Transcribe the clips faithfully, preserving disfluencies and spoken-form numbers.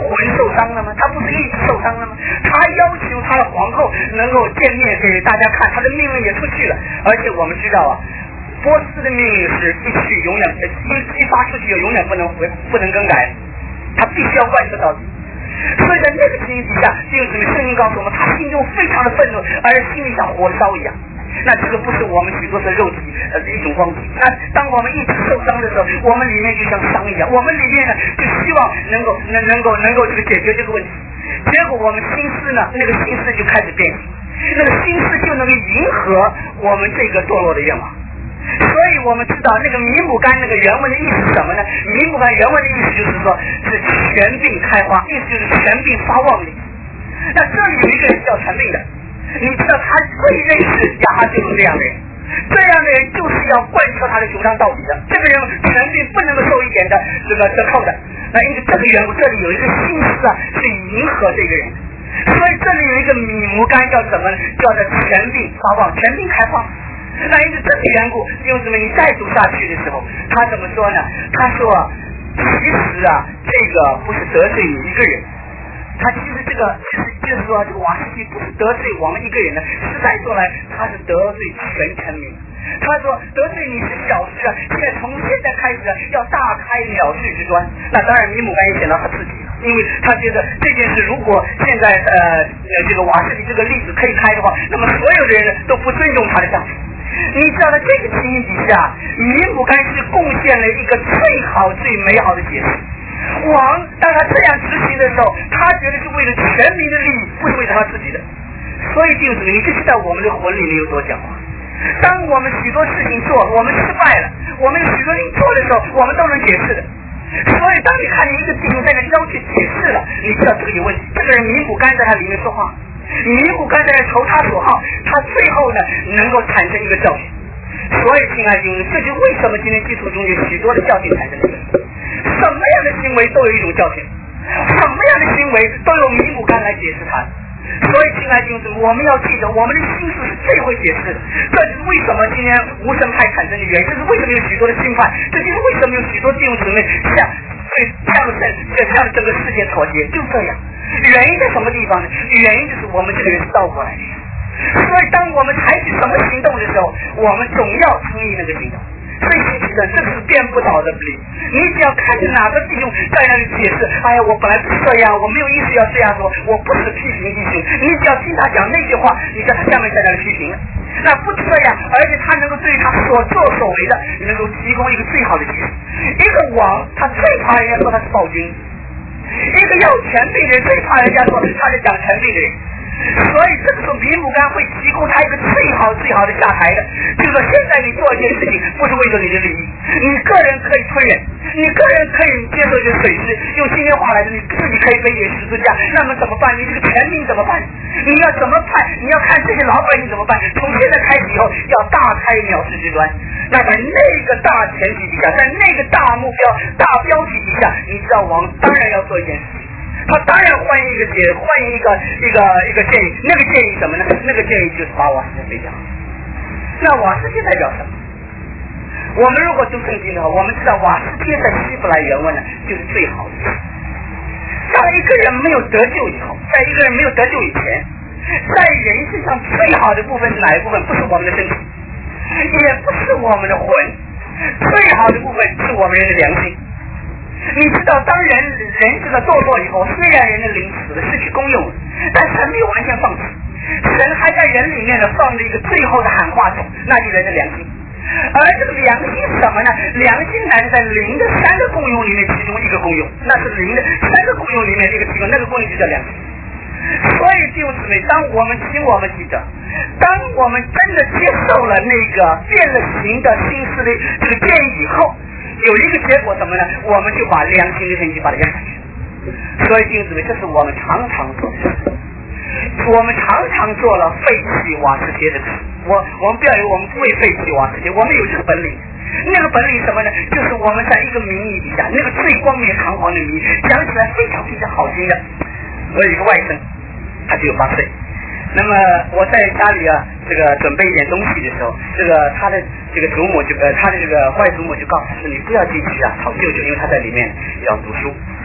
魂受伤了吗？他不是意志受伤了吗？他要求他的皇后能够见面给大家看，他的命令也出去了。而且我们知道啊，波斯的命令是一去永远一一发出去就永远不能回不能更改，他必须要贯彻到底。所以在那个情形底下，就是圣经告诉我们，他心中非常的愤怒，而心里像火烧一样。那这个不是我们许多的肉体呃一种光景。那当我们一直受伤的时候，我们里面就像伤一样，我们里面呢就希望能够能能够能够这个解决这个问题。结果我们心思呢，那个心思就开始变形，那个心思就能够迎合我们这个堕落的愿望。所以我们知道那个弥母干那个原文的意思是什么呢？弥母干原文的意思就是说是全病开花，意思就是全病发旺力。那这里有一个人叫陈病的，你知道他最认识亚哈就是这样的人，这样的人就是要贯彻他的主张到底的。这个人全病不能够受一点的这个折扣的。那因为这个缘故，这里有一个心思啊，是迎合这个人。所以这里有一个米母干叫什么呢？叫做全病发旺，全病开花。那因为这个缘故，因为什么？你再读下去的时候，他怎么说呢？他说，其实啊，这个不是得罪你一个人，他其实这个就是就是说，这个瓦斯基不是得罪我们一个人的，实在说来，他是得罪全臣民。他说得罪你是小事啊，现在从现在开始啊，要大开了事之端。那当然，米姆干也想到他自己了，因为他觉得这件事如果现在呃这个瓦斯基这个例子可以开的话，那么所有的人都不尊重他的丈夫。你知道在这个情形底下，米姆干是贡献了一个最好最美好的解释。王当他这样执行的时候，他觉得是为了全民的利益，不是为了他自己的。所以就是你就知道我们的魂里面有多讲话。当我们许多事情做，我们失败了，我们有许多事情做的时候，我们都能解释的。所以当你看见一个弟兄在那要去解释了，你知道这个有问题。这个人米姆干在他里面说话，米姆干在那投他所好，他最后呢能够产生一个教训。所以亲爱的弟兄，这就为什么今天基督中有许多的教训产生的。什么样的行为都有一种教训，什么样的行为都有米姆干来解释它。所以亲爱的弟兄，我们要记得我们的心思是最会解释的。这就是为什么今天无神派产生的原因，这是为什么有许多的新派，这就是为什么有许多弟兄姊妹向对向整向整个世界妥协，就这样。原因在什么地方呢？原因就是我们这个人是倒过来的。所以当我们采取什么行动的时候，我们总要注意那个行动。所以其实这是变不倒的理。你只要看着哪个弟兄在那里解释，哎呀，我本来不是这样，我没有意思要这样说，我不是批评弟兄。你只要听他讲那句话，你在他下面在那里批评了。那不这样，而且他能够对他所作所为的，能够提供一个最好的解释。一个王，他最怕人家说他是暴君；一个要权柄的人，最怕人家说他是讲权柄的人。所以这个时候米姆干会提供他一个最好最好的下台的，就是说现在你做一件事情不是为了你的利益，你个人可以推人，你个人可以接受一些损失，用今天话来说，你自己可以背点十字架，那么怎么办？你这个全民怎么办？你要怎么判？你要看这些老百姓怎么办？从现在开始以后要大开藐视之端。那在那个大前提底下，在那个大目标大标题底下，你知道王当然要做一件事情，他当然欢迎一个解，欢迎一个一个一个建议。那个建议什么呢？那个建议就是把瓦斯基废掉。那瓦斯基代表什么？我们如果读圣经的话，我们知道瓦斯基在希伯来原文呢，就是最好的。当一个人没有得救以后，在一个人没有得救以前，在人身上最好的部分是哪一部分？不是我们的身体，也不是我们的魂，最好的部分是我们人的良心。你知道，当人人这个堕落以后，虽然人的灵死了，失去功用了，但神没有完全放弃，神还在人里面呢放了一个最后的喊话种，那就是人的良心。而这个良心是什么呢？良心乃是在灵的三个功用里面其中一个功用，那是灵的三个功用里面的一个其中，那个功用就叫良心。所以弟兄姊妹，当我们请我们记得，当我们真的接受了那个变了形的心思的这个建议以后，有一个结果什么呢？我们就把良心的神经把它压下去。所以弟兄姊妹，这是我们常常做的事。我们常常做了废弃瓦斯基的事。我我们不要以为我们不会废弃瓦斯基，我们有这个本领。那个本领什么呢？就是我们在一个名义底下，那个最光明堂皇的名义，讲起来非常非常好听的。我有一个外甥，他只有八岁。那么我在家里啊，这个准备一点东西的时候，这个他的这个祖母就呃，他的这个外祖母就告诉他说：“你不要进去啊，讨舅舅，因为他在里面要读书。”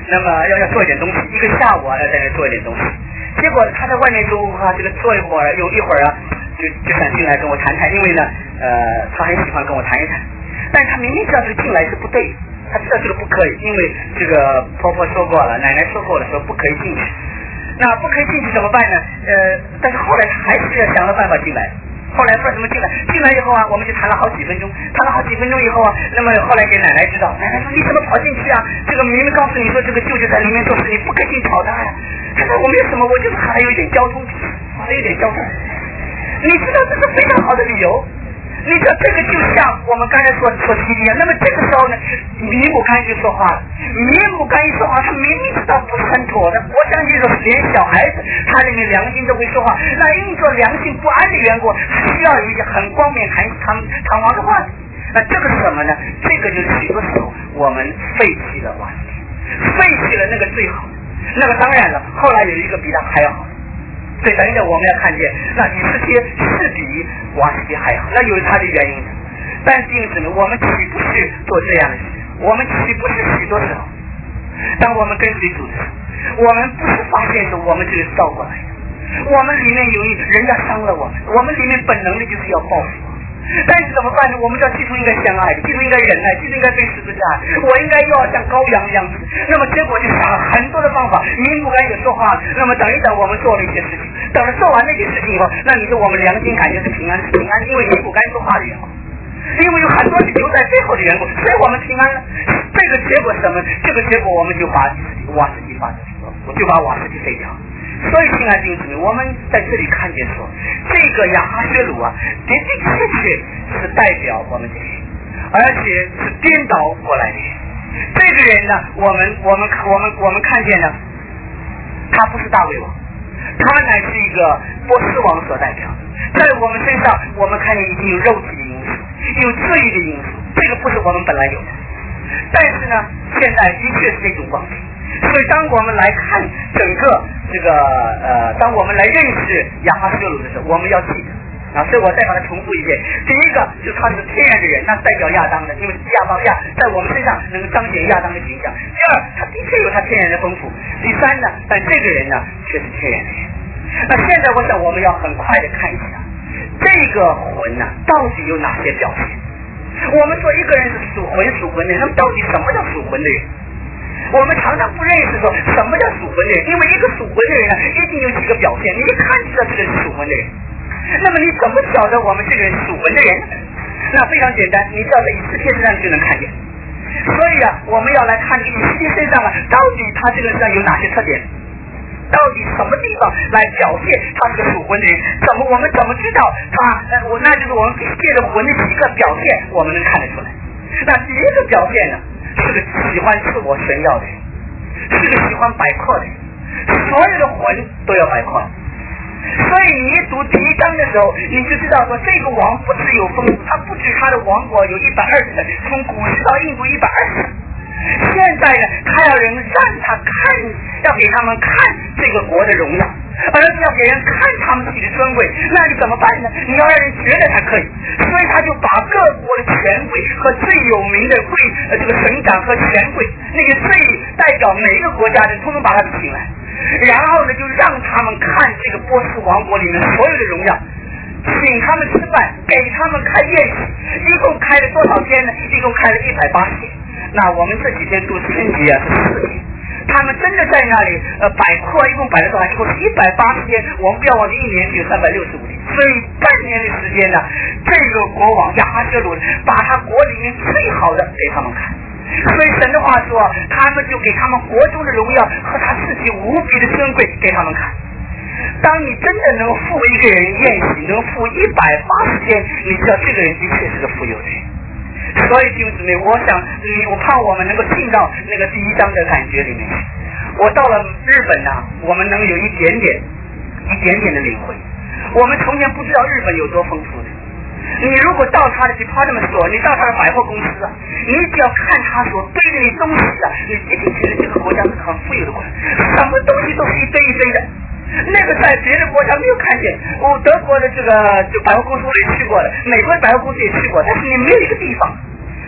那么要要做一点东西，一个下午啊要在那做一点东西。结果他在外面就啊这个坐一会儿，有一会儿啊就就想进来跟我谈谈，因为呢呃他很喜欢跟我谈一谈，但他明明知道这个进来是不对，他知道这个不可以，因为这个婆婆说过了，奶奶说过了，说不可以进去。那不可以进去怎么办呢？呃，但是后来他还是要想了办法进来。后来不知道怎么进来，进来以后啊，我们就谈了好几分钟，谈了好几分钟以后啊，那么后来给奶奶知道，奶奶说你怎么跑进去啊？这个明明告诉你说这个舅舅在里面做事，你不可以吵他呀。他说我没有什么，我就是还有一点交通，还有一点交通。你知道这是非常好的理由。你知道这个就像我们刚才说说西一样，那么这个时候呢，米姆干就说话了。米姆干一说话，他明明知道不是很妥的。我相信说连小孩子他里面良心都会说话，那因着良心不安的缘故，需要有一些很光明堂堂堂皇的话。那这个是什么呢？这个就是许多时候我们废弃了瓦斯蒂，废弃了那个最好。那么当然了，后来有一个比他还要好。所以等一下我们要看见，那以色列是比瓦斯蒂还好，那有它的原因的。但是因此呢，我们岂不是做这样的事？我们岂不是许多时候，当我们跟随主的时候，我们不是发现说我们就是倒过来的，我们里面有一人家伤了我们，我们里面本能的就是要报复。但是怎么办呢？我们知道基督应该相爱的，基督应该忍耐，基督应该被十字架，我应该要像羔羊一样子。那么结果就想了很多的方法，你不敢也说话。那么等一等，我们做了一些事情，等了做完那些事情以后，那你说我们良心感觉是平安是平安，因为你不敢说话的缘故，因为有很多是留在背后的缘故，所以我们平安了。这个结果是什么？这个结果我们就把瓦斯蒂发出去，我就把瓦斯蒂废掉。所以亲爱的弟兄姊妹，我们在这里看见说，这个亚哈薛鲁啊，的的确确是代表我们的人，而且是颠倒过来的人。这个人呢，我们我们我们我们看见呢，他不是大卫王，他乃是一个波斯王所代表。在我们身上，我们看见已经有肉体的因素，有罪的因素，这个不是我们本来有的。但是呢，现在的确是这种光景。所以当我们来看整个这个呃，当我们来认识亚哈薛鲁的时候，我们要记得啊，所以我再把它重复一遍。第一个就是他是天然的人，那代表亚当的，因为亚当亚在我们身上能彰显亚当的形象。第二，他的确有他天然的丰富。第三呢，但这个人呢却是天然的人。那现在我想我们要很快的看一下这个魂呢、啊、到底有哪些表现。我们说一个人是属魂属魂的人，那么到底什么叫属魂的人？我们常常不认识说什么叫属魂的人，因为一个属魂的人呢，一定有几个表现，你一看知道这个是属魂的人。那么你怎么晓得我们这个人属魂的人？那非常简单，你照在以色列身上就能看见。所以啊，我们要来看这个以色列身上啊，到底他这个身上有哪些特点？到底什么地方来表现他是个属魂的人？怎么我们怎么知道他？呃，我那就是我们借着魂的几个表现，我们能看得出来。那第一个表现呢？是个喜欢自我炫耀的人，是个喜欢摆阔的人，所有的魂都要摆阔。所以你一读第一章的时候，你就知道说这个王不只有丰富，他不止他的王国有一百二十个，从古时到印度一百二十个。现在呢，他要人让他看，要给他们看这个国的荣耀，而是要给人看他们自己的尊贵。那你怎么办呢？你要让人觉得他可以，所以他就把各国的权贵和最有名的贵呃这个省长和权贵，那个最代表每一个国家的，通通把他们请来，然后呢就让他们看这个波斯王国里面所有的荣耀，请他们吃饭，给他们开宴席，一共开了多少天呢？一共开了一百八十天。那我们这几天读春节啊是四天，他们真的在那里呃摆阔，一共摆了多少？一共是一百八十天。我们不要忘记一年只有三百六十五天，所以半年的时间呢，这个国王亚哈薛鲁把他国里面最好的给他们看。所以神的话说，他们就给他们国中的荣耀和他自己无比的尊贵给他们看。当你真的能付一个人宴席，能付一百八十天，你知道这个人的确是个富有的人。所以弟兄姊妹，我想我盼我们能够进到那个第一章的感觉里面。我到了日本呢、啊，我们能有一点点一点点的领会。我们从前不知道日本有多丰富的。你如果到他的 department store， 你到他的百货公司啊，你只要看他所堆的那东西啊，你一定觉得这个国家是很富有的国家，什么东西都是一堆一堆的。那个在别的国家没有看见，我、哦、德国的这个就百货公司我也去过了，美国的百货公司也去过，但是你没有一个地方，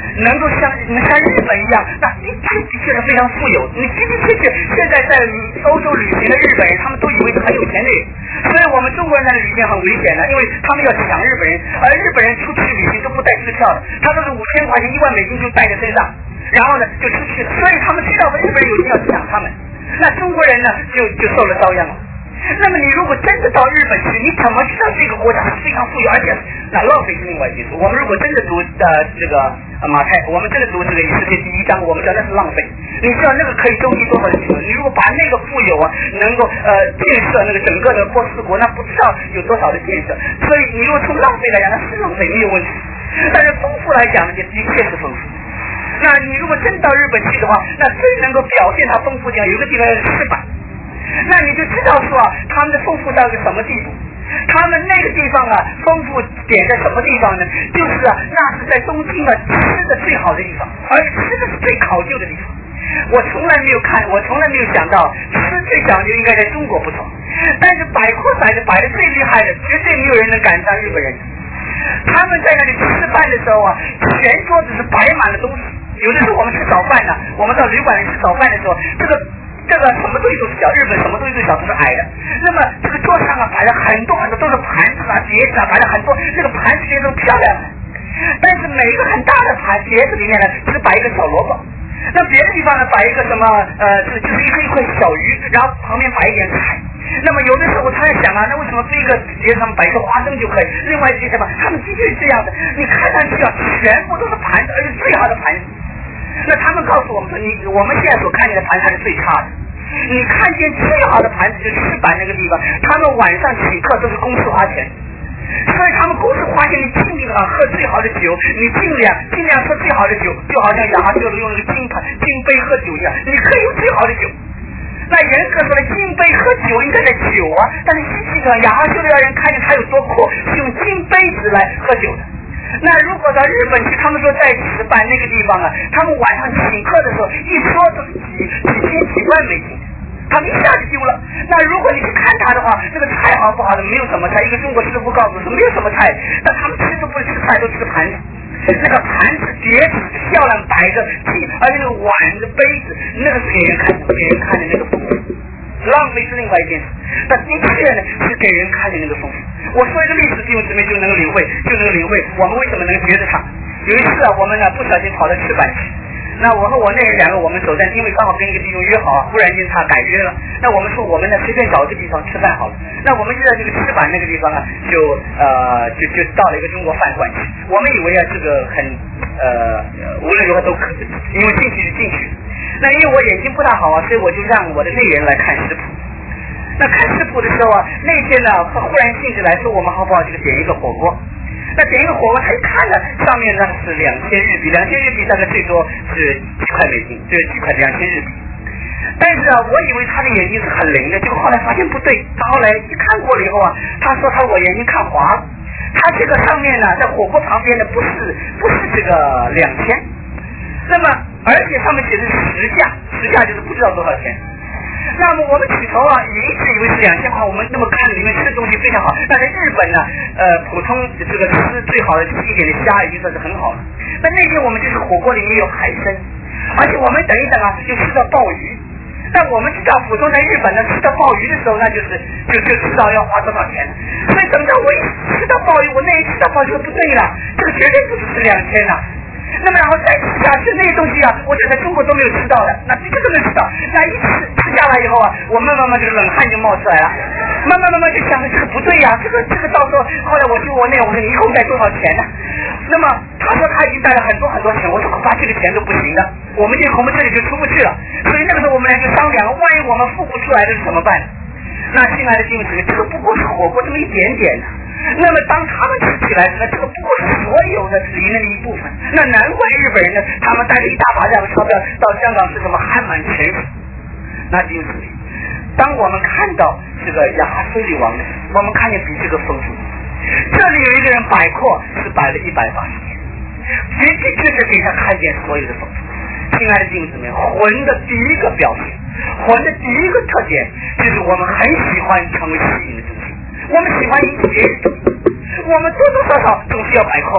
能够像像日本一样，那的确的确是非常富有。你的的确确，现在在欧洲旅行的日本人，他们都以为是很有钱的人。所以我们中国人在旅行很危险的，因为他们要抢日本人，而日本人出去旅行都不带支票的，他都是五千块钱、一万美金就带在身上，然后呢就出去了。所以他们知道日本人有钱要抢他们，那中国人呢就就受了遭殃了。那么你如果真的到日本去，你怎么知道这个国家是非常富有，而且那浪费是另外一件事。我们如果真的读呃这个呃马太，我们真的读这个世界第一章，我们知道那是浪费。你知道那个可以周济多少人？你如果把那个富有啊，能够呃建设那个整个的波斯国，那不知道有多少的建设。所以你如果从浪费来讲，那是浪费没有问题。但是丰富来讲呢，就的确是丰富。那你如果真到日本去的话，那最能够表现它丰富的有一个地方是赤坂。那你就知道说啊，他们的丰富到个什么地步？他们那个地方啊，丰富点在什么地方呢？就是啊，那是在东京啊吃的最好的地方，而且吃的是最考究的地方。我从来没有看，我从来没有想到吃最讲究应该在中国不错，但是摆阔摆的摆的最厉害的，绝对没有人能赶上日本人。他们在那里吃饭的时候啊，全桌子是摆满了东西。有的时候我们吃早饭呢，我们到旅馆里吃早饭的时候，这个。这个什么东西都是小，日本什么东西最小都是矮的。那么这个桌上啊摆了很多很多都是盘子啊、碟子啊，摆了很多，那个盘子也都漂亮的。但是每一个很大的盘碟子里面呢，只摆一个小萝卜。那别的地方呢，摆一个什么呃，就就是一个一块小鱼，然后旁边摆一点菜。那么有的时候他在想啊，那为什么这个碟子上摆一个花生就可以？另外一些什么，他们的确是这样的。你看上去啊，全部都是盘子，而且最好的盘子。那他们告诉我们说，你我们现在所看见的盘才是最差的。你看见最好的盘子就是赤坂那个地方，他们晚上请客都是公司花钱，所以他们公司花钱，你尽量喝最好的酒，你尽量尽量喝最好的酒，就好像亚哈修的用那个金盘金杯喝酒一样，你可以用最好的酒。那严格说的，金杯喝酒应该在酒啊，但是实际上亚哈修的人看见他有多阔，是用金杯子来喝酒的。那如果到日本去，他们说在赤坂那个地方啊，他们晚上请客的时候，一说都是几几千几万美金，他们一下就丢了。那如果你去看他的话，这个菜好不好的没有什么菜，一个中国师傅告诉我说没有什么菜，但他们吃都不是吃菜，都吃盘子。那个盘子碟子漂亮摆着，而且那个碗的杯子，那个是给人看的，给人看的那个丰富。浪费是另外一件事，但的确呢是给人看见那个丰富。我说一个历史弟兄姊妹就能够领会，就能够领会我们为什么能觉得他。有一次啊，我们呢不小心跑到赤坂去，那我和我那人两个我们走在，因为刚好跟一个弟兄约好啊，忽然间他改约了，那我们说我们呢随便找一个地方吃饭好了。那我们就在这个赤坂那个地方啊，就呃就就到了一个中国饭馆去。我们以为啊这个很呃无论如何都可以，因为进去就进去。那因为我眼睛不大好啊，所以我就让我的内人来看食谱。那看食谱的时候啊，那天呢他忽然兴致来说我们好不好这个点一个火锅。那点一个火锅，他一看呢，上面呢是两千日币，两千日币大概最多是几块美金，就是几块两千日币。但是啊，我以为他的眼睛是很灵的，结果后来发现不对。他后来一看过了以后啊，他说他我眼睛看滑了。他这个上面呢，在火锅旁边呢，不是不是这个两千，那么而且上面写的是实价，实价就是不知道多少钱。那么我们起头啊，也一直以为是两千块，我们那么看里面吃的东西非常好。但是日本呢，呃，普通这个吃最好的一点的虾已经算是很好了。那那天我们就是火锅里面有海参，而且我们等一等啊，就吃到鲍鱼。但我们知道，普通在日本呢吃到鲍鱼的时候，那就是就就知道要花多少钱。所以等到我一吃到鲍鱼，我那一吃到鲍鱼说不对了，这个绝对不是吃两千了。那么然后再吃下去那些东西啊，我在中国都没有吃到的，那这个都能吃到。那一吃吃下来以后啊，我慢慢慢这个冷汗就冒出来了，慢慢慢慢就想着这个不对呀、啊，这个这个到时候后来我就我那我说你一共带多少钱呢？那么他说他已经带了很多很多钱，我说恐怕这个钱都不行的，我们这我们这里就出不去了。所以那个时候我们俩就商量，万一我们付不出来的是怎么办？那亲爱的弟兄姊妹，这个不过是火锅这么一点点的。那么当他们吃起来时，这个不过是所有的里面的一部分。那难怪日本人呢，他们带着一大把这样的钞票到香港是什么汉满城。那弟兄姊妹，当我们看到这个亚哈水里王的，我们看见比这个丰富。这里有一个人摆阔是摆了一百八十年，的的确确给他看见所有的丰富。亲爱的弟兄姊妹，魂的第一个表现，魂的第一个特点就是我们很喜欢成为吸引的中心。我们喜欢引起别人，我们多多少少总是要摆阔。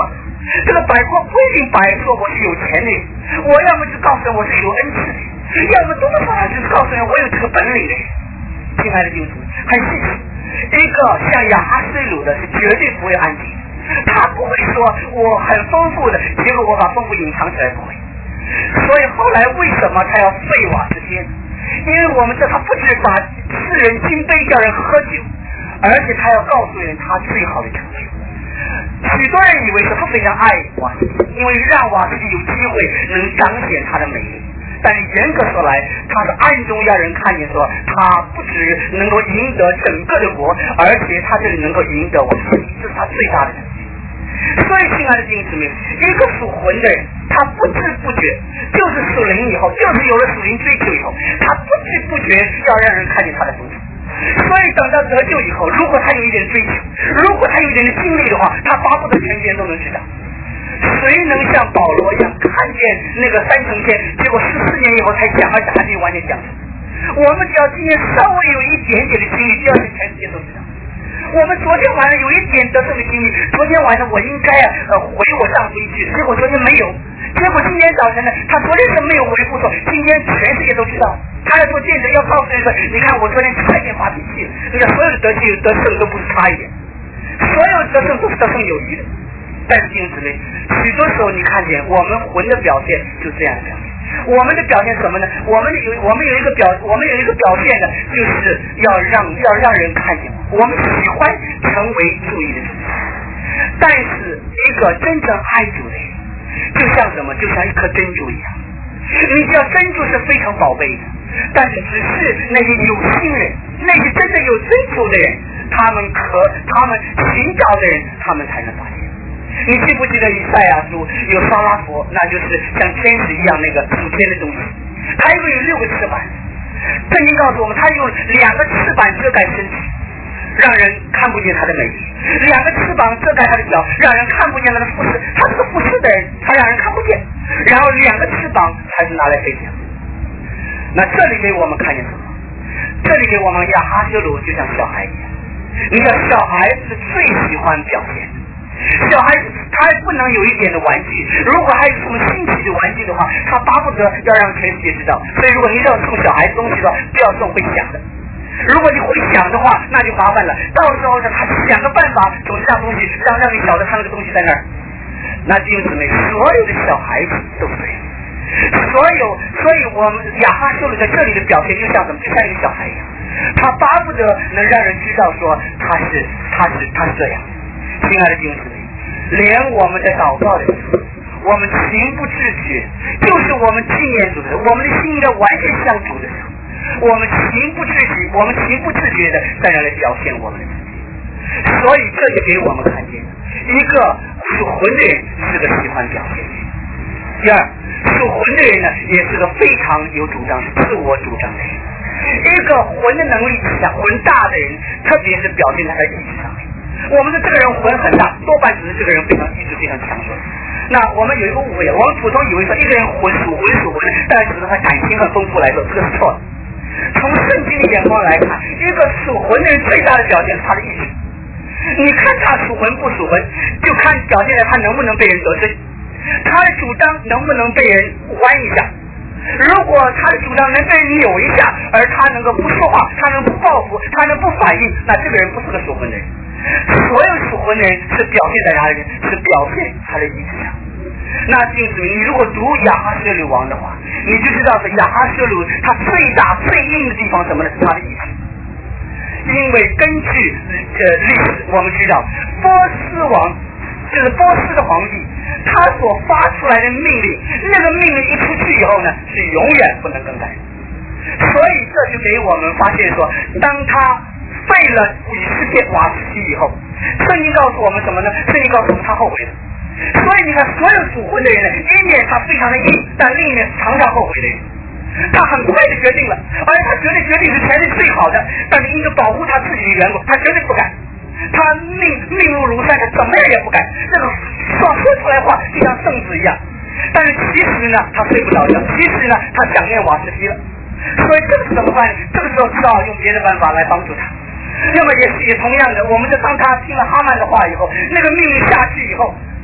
这个摆阔不一定摆说我是有钱的人，我要么就告诉人我是有恩赐的，要么多多少少就是告诉人我有这个本领的人。亲爱的弟兄姊妹，很细致，一个像亚哈水鲁的是绝对不会安静的，他不会说我很丰富的，结果我把丰富隐藏起来，不会。所以后来为什么他要废瓦斯天？因为我们知道他不止把世人金杯叫人喝酒，而且他要告诉人他最好的成就。许多人以为说他非常爱瓦斯汀，因为让瓦斯汀有机会能彰显他的美丽，但是严格说来，他是暗中让人看见说他不只能够赢得整个的国，而且他这里能够赢得瓦斯汀，这是他最大的成就。所以亲爱的弟兄姊妹，一个属魂的人，他不知不觉就是属灵以后，就是有了属灵追求以后，他不知不觉要让人看见他的丰富。所以等到得救以后，如果他有一点追求，如果他有一点的经历的话，他巴不得全天都能知道。谁能像保罗一样看见那个三层天，结果十四年以后才讲，而且还没有完全讲出？我们只要今天稍微有一点点的经历，第二天全世界都知道。我们昨天晚上有一点得胜的经历，昨天晚上我应该啊呃回我丈夫一句，结果昨天没有，结果今天早晨呢，他昨天是没有回复说，今天全世界都知道。他要做见证，要告诉人说，你看我昨天差一点发脾气了。你看所有的得救得胜都不是差一点，所有的得胜都是得胜有余的。但是弟兄姊妹，许多时候你看见我们魂的表现就这样表现。我们的表现什么呢？我们有我们有一个表我们有一个表现呢，就是要让要让人看见我们喜欢成为注意的人。但是一个真正爱主的人，就像什么？就像一颗珍珠一样。你知道珍珠是非常宝贝的，但是只是那些有心人，那些真正有追求的人，他们可他们寻找的人，他们才能发现。你记不记得以赛亚书有沙拉佛，那就是像天使一样那个属天的东西，他一共有六个翅膀。圣经告诉我们，他用两个翅膀遮盖身体，让人看不见他的美丽；两个翅膀遮盖他的脚，让人看不见他的服饰。他这个服饰的人，他让人看不见。然后两个翅膀才是拿来飞翔。那这里给我们看见什么？这里给我们亚哈修鲁就像小孩一样。你看小孩是最喜欢表现的，小孩子他还不能有一点的玩具，如果还有什么新奇的玩具的话，他巴不得要让全世界知道。所以如果你要送小孩子东西的话，不要送会响的。如果你会想的话，那就麻烦了。到时候他想个办法，总是让东西让让你晓得他那个东西在那儿。那弟兄姊妹，所有的小孩子都是这样。所有，所以我们亚哈修鲁在这里的表现就像什么？就像一个小孩一样，他巴不得能让人知道说他是他是他是这样。亲爱的弟兄姊妹，连我们在祷告的时候，我们情不自觉，就是我们纪念主的时候，我们的心应该完全向主的时候，我们情不自觉，我们情不自觉的在那里表现我们的自己。所以这就给我们看见，一个属魂的人是个喜欢表现的人。第二，属魂的人呢，也是个非常有主张、自我主张的人。一个魂的能力强、魂大的人，特别是表现在他意志上面。我们的这个人魂很大，多半只是这个人非常意志非常强壮。那我们有一个误会，我们普通以为说一个人魂属魂属魂，但是他感情很丰富来说，这个是错的。从圣经的眼光来看，一个属魂的人最大的表现是他的意志。你看他属魂不属魂，就看表现在他能不能被人得罪，他的主张能不能被人弯一下。如果他的主张能被人扭一下，而他能够不说话，他能不报复，他能不反应，那这个人不是个属魂的人。所有属魂的人是表现在哪里？是表现他的意志上。那就是你如果读亚哈舍鲁王的话，你就知道是亚哈舍鲁他最大最硬的地方什么呢？是他的意志。因为根据呃历史，我们知道波斯王就是波斯的皇帝，他所发出来的命令，那个命令一出去以后呢，是永远不能更改。所以这就给我们发现说，当他废了以色列瓦斯基以后，圣经告诉我们什么呢？圣经告诉我们他后悔了。所以你看，所有属魂的人呢，一面他非常的硬，但另一面常常后悔的人。他很快的决定了，而且他觉得决定是全是最好的，但是因为保护他自己的缘故，他绝对不敢。他命命如如山，他怎么样也不敢。这个说说出来话就像圣旨一样，但是其实呢，他睡不着觉，其实呢，他想念瓦斯基了。所以这个是怎么办呢？这个时候只好用别的办法来帮助他。那么也是也同样的，我们就当他听了哈曼的话以后，那个命令下去以后，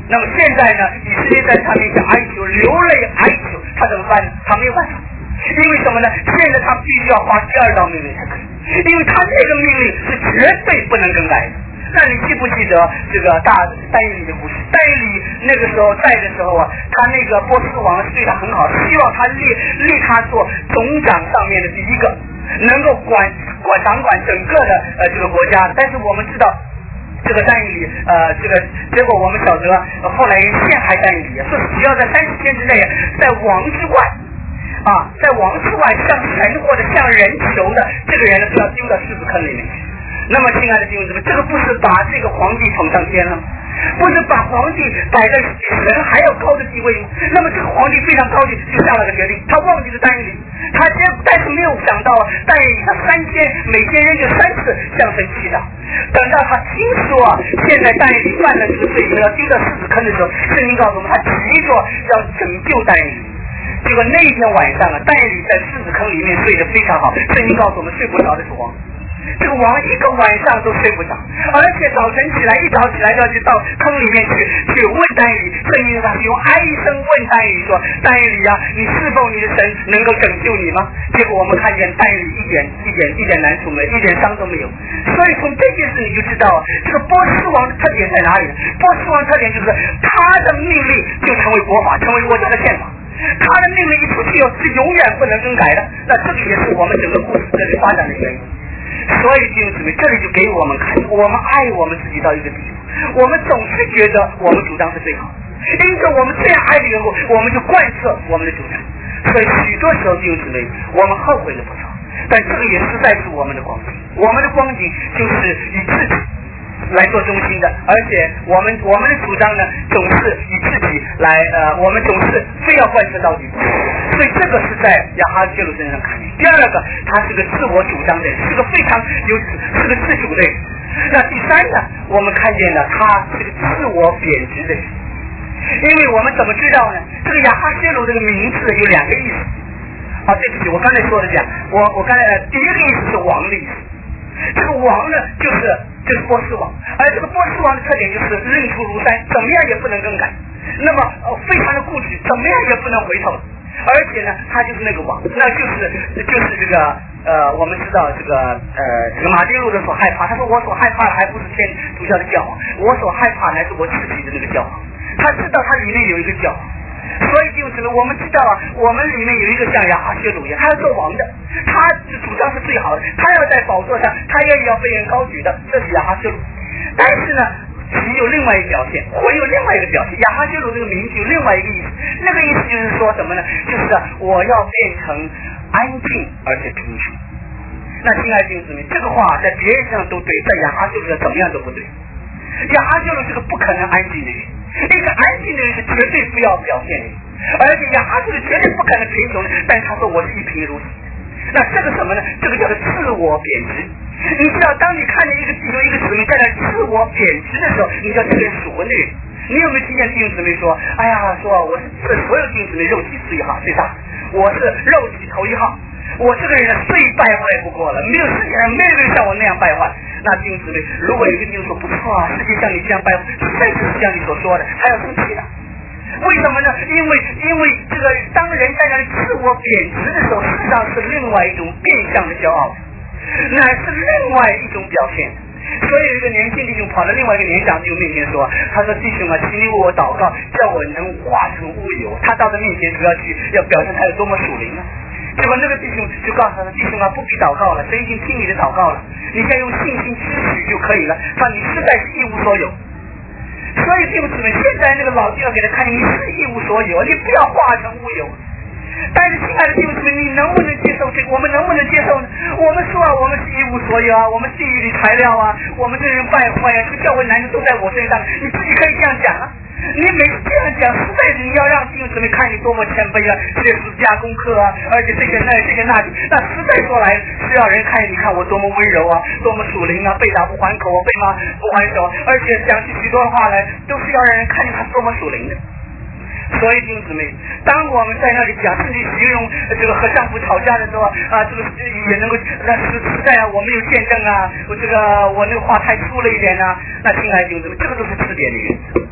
那么现在呢，以色列在他面前哀求，流泪哀求，他怎么办呢？他没有办法，因为什么呢？现在他必须要发第二道命令才可以，因为他这个命令是绝对不能更改的。那你记不记得这个大但以理的故事？但以理那个时候在的时候啊，他那个波斯王对他很好，希望他立立他做总长上面的第一个，能够管管掌管整个的呃这个国家。但是我们知道这个但以理呃这个结果我们晓得、呃、后来人陷害但以理，说只要在三十天之内，在王之外啊，在王之外向神或者向人求的这个人呢，就要丢到狮子坑里面去。那么亲爱的弟兄姊妹，这个不是把这个皇帝捧上天了吗？不是把皇帝摆在比神还要高的地位吗？那么这个皇帝非常高兴，就下了个决定，他忘记了但以理，他结但是没有想到但以理他三天每天仍旧三次向神祈祷。等到他听说啊，现在但以理犯了这个罪，要丢到狮子坑的时候，圣经告诉我们，他急着要拯救但以理。结果那一天晚上啊，但以理在狮子坑里面睡得非常好，圣经告诉我们，睡不着的是王。这个王一个晚上都睡不着，而且早晨起来一早起来就要去到坑里面去去问但以理，圣经上用哀声问但以理说：“但以理啊，你是否你的神能够拯救你吗？”结果我们看见但以理一点一点一点难处没，一点伤都没有。所以从这件事你就知道，这个波斯王的特点在哪里？波斯王特点就是他的命令就成为国法，成为国家的宪法。他的命令一出去是永远不能更改的。那这个也是我们整个故事这里发展的原因。所以弟兄姊妹，这里就给我们看，我们爱我们自己到一个地步，我们总是觉得我们主张是最好的，因此我们这样爱的缘故，我们就贯彻我们的主张。所以许多时候弟兄姊妹，我们后悔了不少，但这个也实在是我们的光景，我们的光景就是以自己来做中心的，而且我们我们的主张呢，总是以自己来呃，我们总是非要贯彻到底，所以这个是在亚哈谢鲁身上看见。第二个，他是个自我主张的人，是个非常有是个自主的人。那第三呢，我们看见了他是个自我贬值的人，因为我们怎么知道呢？这个亚哈谢鲁这个名字有两个意思。啊，对不起，我刚才说的讲，我我刚才、呃、第一个意思是王的意思。这个王呢，就是就是波斯王，而这个波斯王的特点就是认出如山，怎么样也不能更改。那么、呃、非常的固执，怎么样也不能回头。而且呢，他就是那个王，那就是就是这个呃，我们知道这个呃，这个马丁路德所害怕，他说我所害怕的还不是天主教的教皇，我所害怕乃是我自己的那个教皇。他知道他里面有一个教皇。所以就是我们知道啊，我们里面有一个像亚哈谢鲁一样，他要做王的，他主张是最好的，他要在宝座上，他也要被人高举的，这是亚哈谢鲁。但是呢，其有另外一个表现，会有另外一个表现。亚哈谢鲁这个名字有另外一个意思，那个意思就是说什么呢？就是我要变成安静而且平静。那亲爱的弟兄姊妹，这个话在别人上都对，在亚哈谢鲁上怎么样都不对。亚哈谢鲁是个不可能安静的人。一个安静的人是绝对不要表现的，而且亚哈谢鲁绝对不可能贫穷的，但是他说我是一贫如洗。那这个什么呢？这个叫做自我贬值。你知道，当你看见一个有一个姊妹在那自我贬值的时候，你叫这个人属魂的人。你有没有听见弟兄姊妹说：“哎呀，说我是这所有弟兄姊妹肉体是一号最大，我是肉体头一号，我这个人最败坏不过了，没有世界上没有人像我那样败坏。”那弟兄姊妹，如果有一个弟兄说不错啊，世界像你这样败坏，实在是像你所说的，还要生气的。为什么呢？因为因为这个当人在那里自我贬值的时候，实际上是另外一种变相的骄傲，乃是另外一种表现。所以有一个年轻弟兄跑到另外一个年长弟兄面前说：“他说弟兄啊，请你为我祷告，叫我能化成乌有。”他到他面前主要去要表现他有多么属灵啊。结果那个弟兄就告诉他说：“弟兄啊，不必祷告了，神已经听你的祷告了，你现在用信心支取就可以了。他你实在是一无所有。”所以弟兄姊妹，现在那个老弟要给他看，你是一无所有，你不要化成乌有。但是亲爱的弟兄姊妹，你能不能接受这个？我们能不能接受呢？我们说啊，我们是一无所有啊，我们地狱里材料啊，我们这人败坏啊，这个教会男人都在我身上，你自己可以这样讲啊。你每次这样讲，实在是你要让弟兄姊妹看你多么谦卑啊，学十架功课啊，而且这个那这个那，那实在说来是要人看你看我多么温柔啊，多么属灵啊，被打不还口啊，被骂不还手，而且讲起许多话来，都是要让人看见他多么属灵的。所以弟兄姊妹，当我们在那里讲，甚至形容这个和丈夫吵架的时候啊，这个也能够那实实在啊，我没有见证啊，我这个我那个话太粗了一点啊，那亲爱的弟兄姊妹，这个都是字典的原则。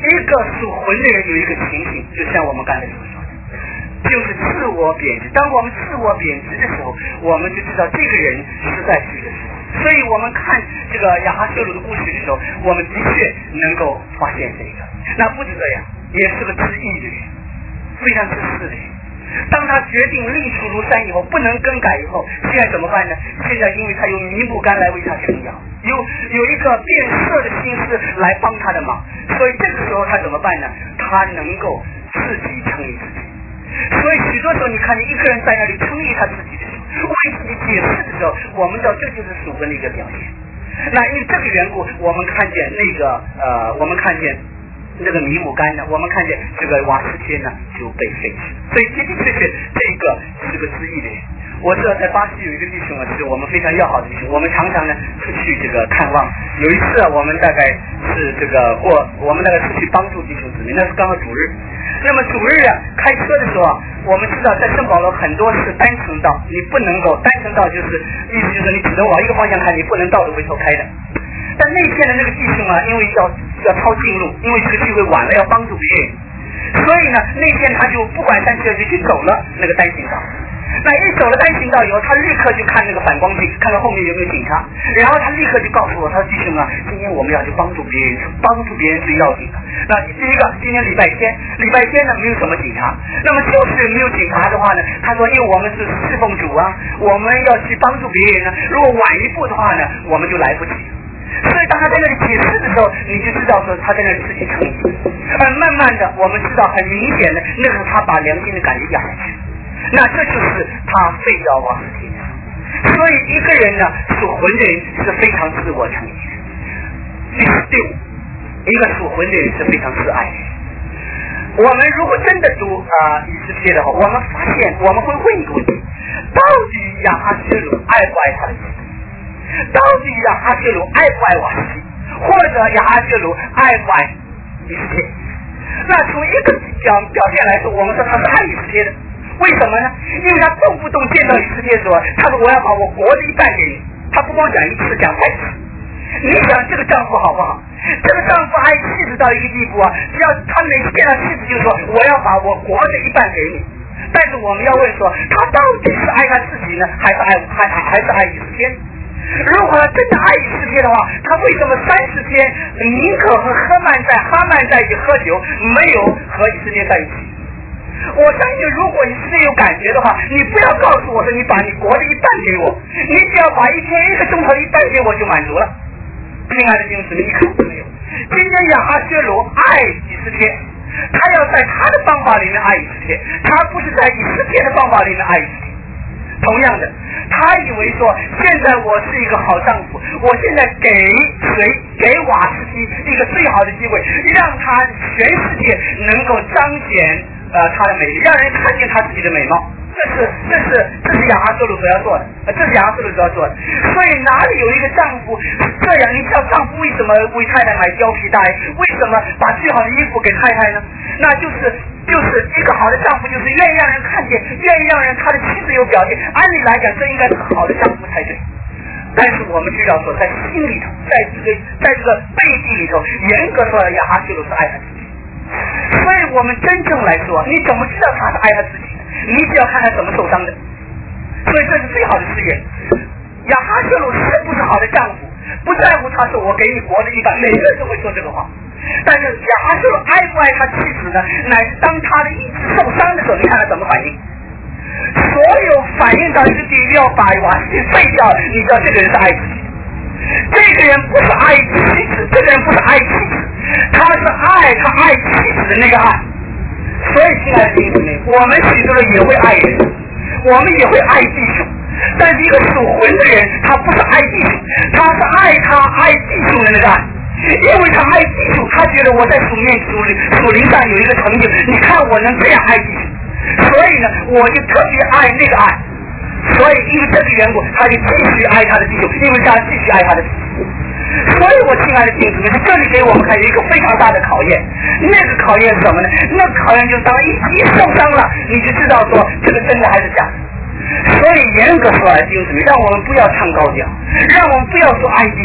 一个属魂的人有一个情形，就像我们刚才所说的，就是自我贬值。当我们自我贬值的时候，我们就知道这个人实在是一个死。所以我们看这个亚哈谢鲁的故事的时候，我们的确能够发现这个。那不止这样，也是个知意的人，非常自私的人。当他决定立出庐山以后，不能更改以后，现在怎么办呢？现在因为他有弥木干来为他撑腰，有有一个变色的心思来帮他的忙，所以这个时候他怎么办呢？他能够自己称义自己。所以许多时候你看见一个人在那里称义他自己的时候，为自己解释的时候，我们知道这就是属魂的一个表现。那因为这个缘故，我们看见那个呃，我们看见那个米姆干呢，我们看见这个瓦斯天呢就被废弃。所以的的确确这个是个知意的人。我知道在巴西有一个弟兄啊，是我们非常要好的弟兄，我们常常呢出去这个看望。有一次啊，我们大概是这个过，我们那个出去帮助弟兄姊妹，那是刚好主日。那么主日啊，开车的时候啊，我们知道在圣保罗很多是单程道，你不能够单程道，就是意思就是你只能往一个方向看，你不能倒着回头开的。但那天的那个弟兄啊，因为要要抄近路，因为这个聚会晚了要帮助别人，所以呢那天他就不管三七二十一去走了那个单行道。那一走了单行道以后，他立刻就看那个反光镜，看看后面有没有警察，然后他立刻就告诉我，他说弟兄啊，今天我们要去帮助别人，帮助别人最要紧的。那第一个，今天礼拜天，礼拜天呢没有什么警察，那么就是没有警察的话呢，他说因为我们是侍奉主啊，我们要去帮助别人呢，如果晚一步的话呢，我们就来不及。所以当他在那里解释的时候，你就知道说他在那里自己称义。而慢慢的我们知道很明显的，那是他把良心的感觉压下去，那这就是他废掉瓦斯天。所以一个人呢，属魂的人是非常自我称义的。第五，一个属魂的人是非常自爱的。我们如果真的读啊以斯帖的话，我们发现我们会问一个问题：到底亚哈谢鲁爱不爱他的妻子？到底亚哈谢鲁爱不爱瓦斯提？或者亚哈谢鲁爱不爱以斯帖？那从一个表表现来说，我们说他是爱以斯帖的。为什么呢？因为他动不动见到以斯帖说，他说我要把我国的一半给你。他不光讲一次，讲三次。你想这个丈夫好不好？这个丈夫爱妻子到一个地步啊，只要他每次见到妻子就说我要把我国的一半给你。但是我们要问说，他到底是爱他自己呢，还是爱还还还是爱以斯帖？如果他真的爱以斯帖的话，他为什么三十天宁可和哈曼在哈曼在一起喝酒，没有和以色列在一起？我相信，如果你是有感觉的话，你不要告诉我说你把你国的一半给我，你只要把一天一个钟头一半给我就满足了。亲爱的弟兄姊妹，你看到没有？今天亚哈谢鲁爱以斯帖，他要在他的方法里面爱以斯帖，他不是在以斯帖的方法里面爱以斯帖。同样的，他以为说现在我是一个好丈夫，我现在给谁给瓦斯基一个最好的机会，让他全世界能够彰显呃他的美丽，让人看见他自己的美貌。这是这是这是亚哈谢鲁所要做的，呃，这是亚哈谢鲁所要做的。所以哪里有一个丈夫这样？你知道丈夫为什么为太太买貂皮大衣？为什么把最好的衣服给太太呢？那就是就是一个好的丈夫，就是愿意让人看见，愿意让人他的妻子有表现。按理来讲，这应该是个好的丈夫才对。但是我们知道说，在心里头，在这个在这个背地里头，严格说亚哈谢鲁是爱他自己。所以我们真正来说，你怎么知道他是爱他自己？你只要看他怎么受伤的。所以这是最好的试验。亚哈谢鲁是不是好的丈夫，不在乎他说我给你国的一半，每个人都会说这个话。但是亚哈谢鲁爱不爱他妻子呢？乃是当他的意志受伤的时候，你看他怎么反应。所有反应到一个地步要把瓦斯蒂废掉，你知道这个人是爱自己。这个人不是爱妻子，这个人不是爱妻子，他是爱他爱妻子的那个爱。所以亲爱的弟兄们，我们许多人也会爱人，我们也会爱弟兄，但是一个属魂的人，他不是爱弟兄，他是爱他爱弟兄的那个爱。因为他爱弟兄，他觉得我在属面属灵属灵上有一个成就，你看我能这样爱弟兄，所以呢我就特别爱那个爱。所以因为这个缘故，他就继续爱他的弟兄，因为他继续爱他的弟兄。所以我亲爱的弟兄们，这里给我们看有一个非常大的考验。那个考验是什么呢？那个考验就是当一一受伤了，你就知道说这个真的还是假的。所以严格说来，弟兄们，让我们不要唱高调，让我们不要说爱弟兄，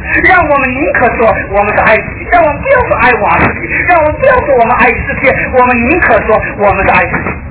让我们宁可说我们是爱自己，让我们不要说爱瓦斯体，让我们不要说我们爱世界，我们宁可说我们是爱自己。